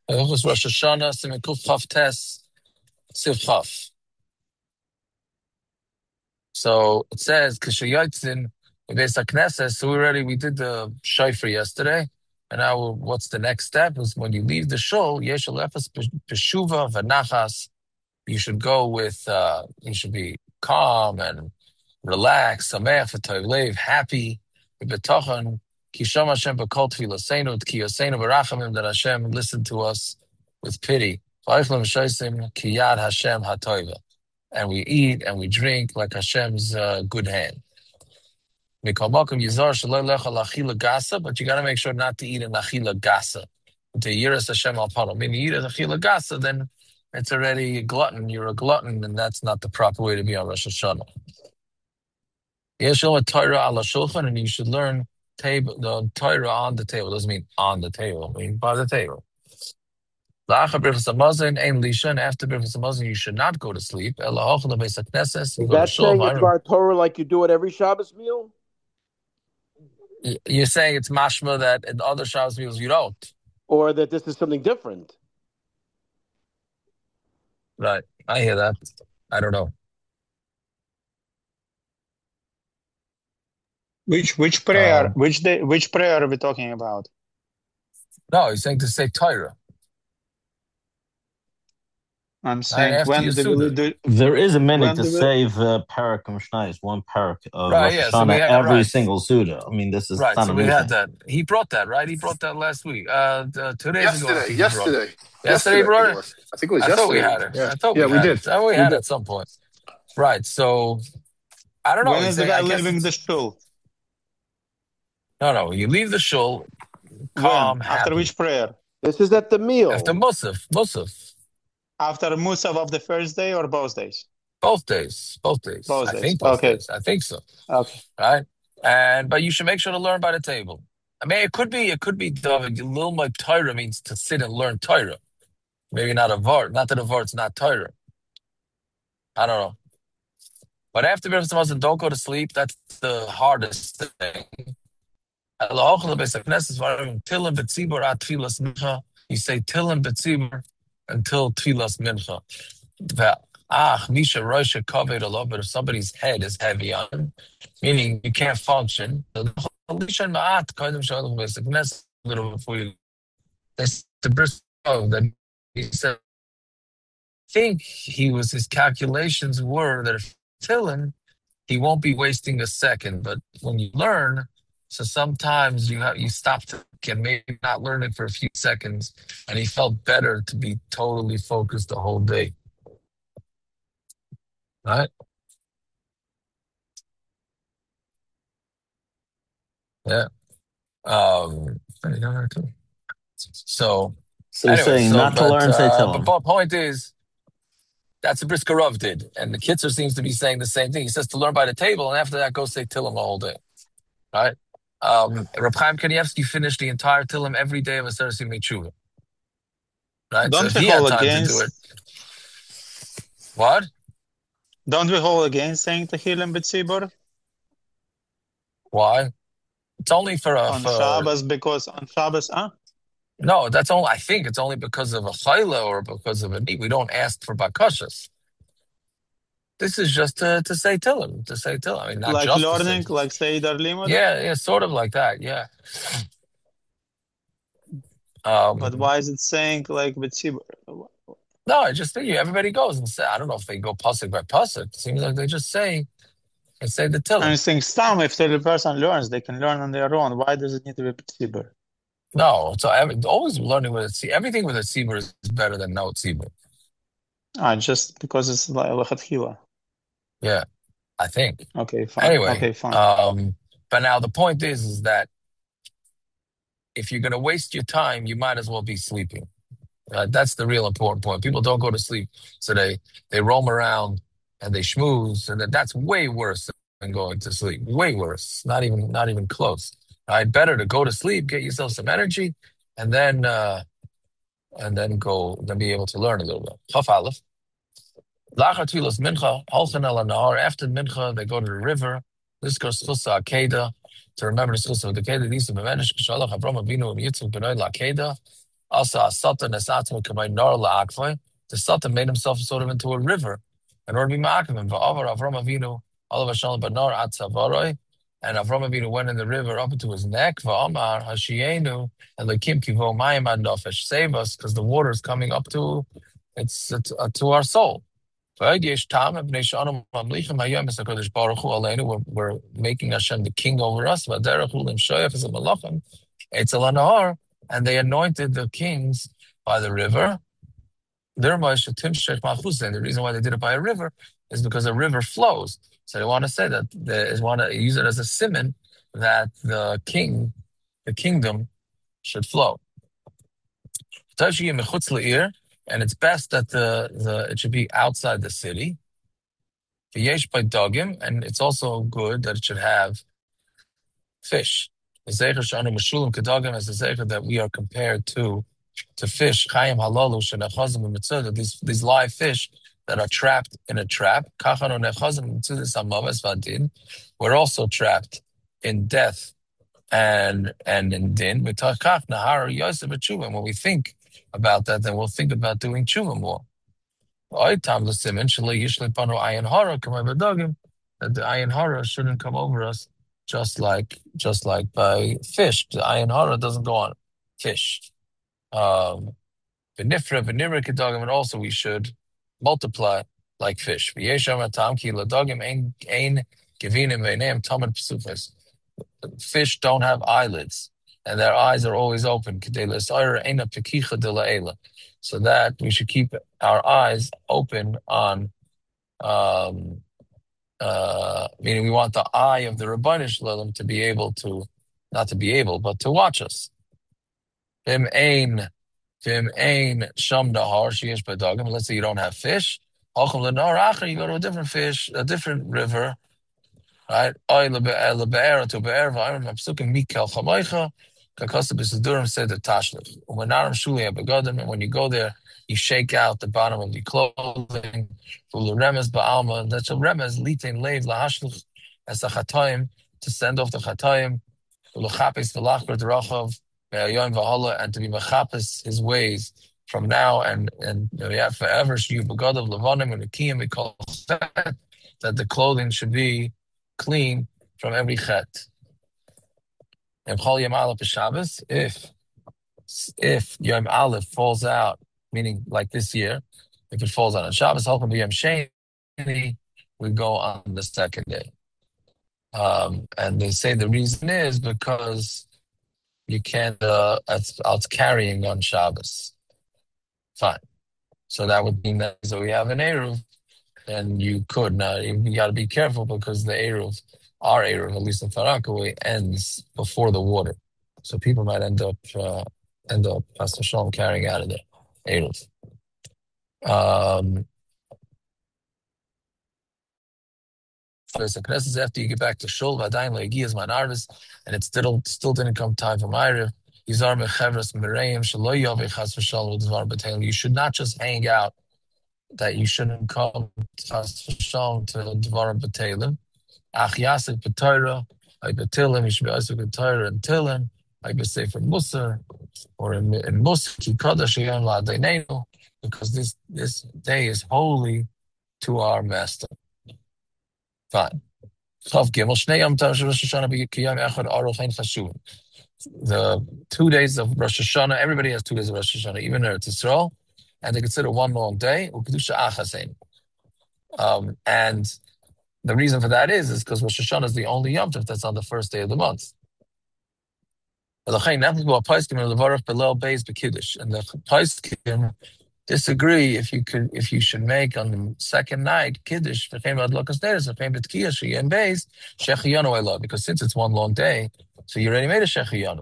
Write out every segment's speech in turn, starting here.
Hilchos Rosh Hashanah, Siman Kuf Chaf Tes, Siv Chaf. So it says, Kishayotzin, Beis HaKnesses, so we did the Shofar yesterday, and now what's the next step is when you leave the shul, Yesh Lefes Peshuva V'Nachas, you should go with, you should be calm and relaxed, Sameach V'Tov Lev, happy, B'Betochen, Kisham Hashem B'Kol Tfilaseinu, T'Kiyoseinu B'Rachamim, that Hashem listened to us with pity. V'Eichlem Shosim Kiyad Hashem HaToiva. And we eat and we drink like Hashem's good hand. But you got to make sure not to eat an achila gasa. To yiras Hashem al pano. Meaning you eat an achila gasa, then it's already a glutton. You're a glutton, and that's not the proper way to be on Rosh Hashanah. Yeshua Torah ala shulchan, and you should learn the Torah on the table. Doesn't mean on the table. I mean by the table. After Birchas Hamazon, you should not go to sleep. Is that saying it's Bar Torah like you do at every Shabbos meal? You're saying it's mashma that in other Shabbos meals you don't? Or that this is something different? Right. I hear that. I don't know. Which prayer? Which prayer are we talking about? No, he's saying to say Torah. I'm saying when there is a minute to save parak Mishnayos, one parak of Rosh Hashanah every single Suda. I mean, this is right. So we had that. He brought that, right? He brought that last week. 2 days ago. Yesterday. Yesterday he brought it? I think it was yesterday. I thought we had it. Yeah. I thought we did. I thought we had it at some point. Right. So I don't know. When is the guy leaving the shul? No. You leave the shul calm, happy. After which prayer? This is at the meal. After Musaf. After Musaf of the first day or both days? Both days. I think both days. I think so. Okay. Right? But you should make sure to learn by the table. I mean, it could be Lilmud Torah means to sit and learn Torah. Maybe not a vart. Not that a vart's not Torah. I don't know. But after Birchas Hamazon, don't go to sleep. That's the hardest thing. You say Tilim B'tzibur until Tfilas Mincha. Misha Roisha Kaved Allah, but if somebody's head is heavy on him, meaning you can't function, little before you that's the Briscoe that he said. I think his calculations were that if Tilim, he won't be wasting a second. But when you learn, so sometimes you stop and maybe not learn it for a few seconds, and he felt better to be totally focused the whole day. Right? Yeah. So you're saying not to learn, say Tilim. But the point is, that's what Brisker Rav did, and the Kitzer seems to be saying the same thing. He says to learn by the table, and after that, go say Tilim the whole day. Right? Reb Chaim Kanievsky finished the entire Tilim every day of Aseret Simei Tshuva. Right? Don't so we he had hold time against to do it. What? Don't we hold against saying Tehillim B'tzibur? Why? It's only for Shabbos, because on Shabbos, No, that's only. I think it's only because of a chayla or because of a need. We don't ask for bakashas. This is just to say Tilim, I mean, not like just learning, like Seder Limud? Yeah, sort of like that, yeah. But why is it saying like B'tzibur? No, I just think everybody goes and say, I don't know if they go pasuk by pasuk. It seems like they just say the Tilim. I'm saying Stam, if the person learns, they can learn on their own. Why does it need to be B'tzibur? No, so always learning with a tzibur. Everything with a tzibur is better than no tzibur. Just because it's like lechatchila. Yeah, I think. Okay, fine. Anyway, okay, fine. But now the point is that if you're going to waste your time, you might as well be sleeping. That's the real important point. People don't go to sleep, so they roam around and they schmooze, and that's way worse than going to sleep. Way worse. Not even close. Better to go to sleep, get yourself some energy, and then be able to learn a little bit. Chaf Aleph. After mincha, they go to the river. This goes to Akeda to remember the schus of the Akeda. These are Bemenish Shalach Avraham Avinu and Yitzchak B'nai Lakeda. Also, the Satan made himself sort of into a river in order to be ma'akavim. Avram Avinu, all of Hashem, Banar at Savaroi, and Avram Avinu went in the river up to his neck. Va'amar Hashienu, and Lakim Kivo Mayim Ad Nofesh, save us, because the water is coming up to to our soul. We're making Hashem the king over us. And they anointed the kings by the river. And the reason why they did it by a river is because a river flows. So they want to say that they want to use it as a simon that the kingdom should flow. And it's best that it should be outside the city. And it's also good that it should have fish. The zecher shanu meshulim kedagim is the zecher that we are compared to fish. Chayim halalu shenachazim b'mitzvah, these live fish that are trapped in a trap. Kachanu nechazim b'mitzvah samaves vadin. We're also trapped in death and in din. V'tachach nahar yosef b'tshuva. When we think about that, then we'll think about doing tshuva more. That the ayin hara shouldn't come over us just like by fish. The ayin hara doesn't go on fish. And also we should multiply like fish. Fish don't have eyelids, and their eyes are always open. So that we should keep our eyes open on, meaning we want the eye of the Rabbanu Shalom to be able to, not to be able, but to watch us. Let's say you don't have fish. You go to a different fish, a different river, right? And when you go there, you shake out the bottom of your clothing. That's a remez litin leiv lahashluch as a chatayim, to send off the chatayim, ulachapis v'lachber derachov me'ayom v'hala, and to be machapis his ways from now and forever. Shyu b'gadav levanim and akiyim v'kol chet, that the clothing should be clean from every chet. And chol yom aleph b'Shabbos, if Yom Aleph falls out, meaning like this year, if it falls out on Shabbos, Halchem b'Yom Sheni, we go on the second day. And they say the reason is because you can't, it's carrying on Shabbos. Fine. So that would mean that so we have an Eruv, then you could. Now, you got to be careful because the Eruv, our Eruv, at least in Farakaway, ends before the water. So people might end up Pastor Shalom carrying out of there. Eruv. After you get back to Shul, Vadayin Le'Egiyas Manarvis, and it still didn't come time for Ma'ariv. You should not just hang out, that you shouldn't come to Dvarim B'Teilim. Ach Yasik B'Torah, like B'Tilim, you should be Yasik B'Torah and Tilim, like B'Sefer Musar, or in Musar, Ki Kodesh Yom La'Adeinenu, because this day is holy to our Master. Fine. Chav Gimel Shnei Yom Tov Rosh Hashanah B'Yom Echad Aruch Ein Chashuvim. The 2 days of Rosh Hashanah, everybody has 2 days of Rosh Hashanah, even Eretz Yisrael, and they consider one long day. And the reason for that is because Rosh Hashanah is the only Yom Tov that's on the first day of the month. And the Paiskim disagree if you should make on the second night Kiddush because since it's one long day, so you already made a Shechiyanu.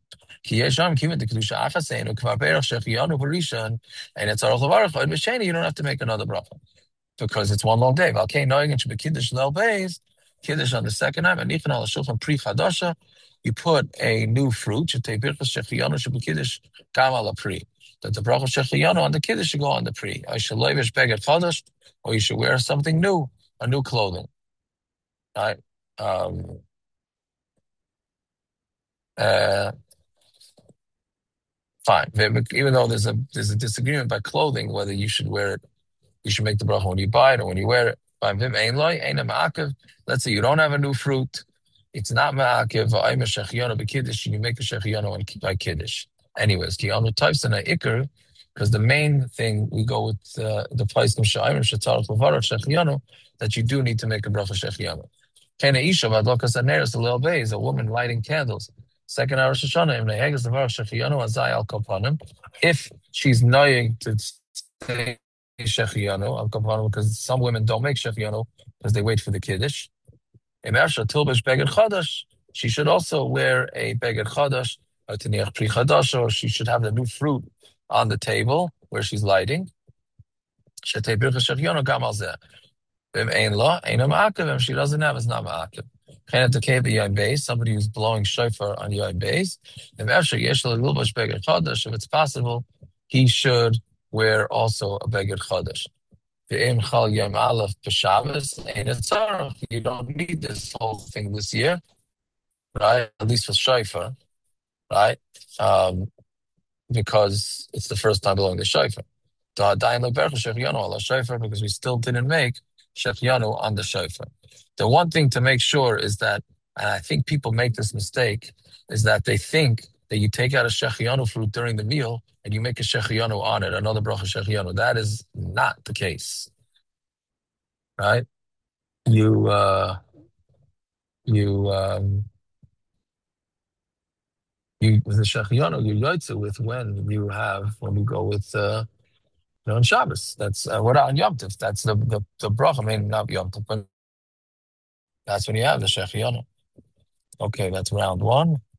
And it's you don't have to make another bracha because it's one long day. Kiddush on the second night, you put a new fruit. That the bracha shechiyanu on the kiddush should go on the pri. Or you should wear something new, a new clothing. Right? Fine. fine. Even though there's a disagreement by clothing whether you should wear it, you should make the bracha when you buy it or when you wear it. Let's say you don't have a new fruit. It's not ma'akev. And you make a shechianu by kiddush. Anyways, on the types in a ikr, because the main thing we go with the place that you do need to make a bracha shechianu. The little bay is a woman lighting candles. Second hour Shoshana, if she's knowing to say shechianu al kapanim, because some women don't make shechianu because they wait for the kiddush. She should also wear a beged chadash, or she should have the new fruit on the table where she's lighting. She doesn't have, it's not ma'akev. Somebody who's blowing shofar on Yom Beis. If it's possible, he should wear also a beged chadash. You don't need this whole thing this year, right? At least for shofar, right? Because it's the first time blowing the shofar. Because we still didn't make shechianu on the shofar. The one thing to make sure is that, and I think people make this mistake, is that they think that you take out a shechianu fruit during the meal and you make a shechianu on it, another bracha shechianu. That is not the case, right? You the shechianu you yotze with when you go with on Shabbos. That's what on Yom Tov. That's the bracha. I mean, not Yom Tov, but that's when you have the shechianu. Okay, that's round one.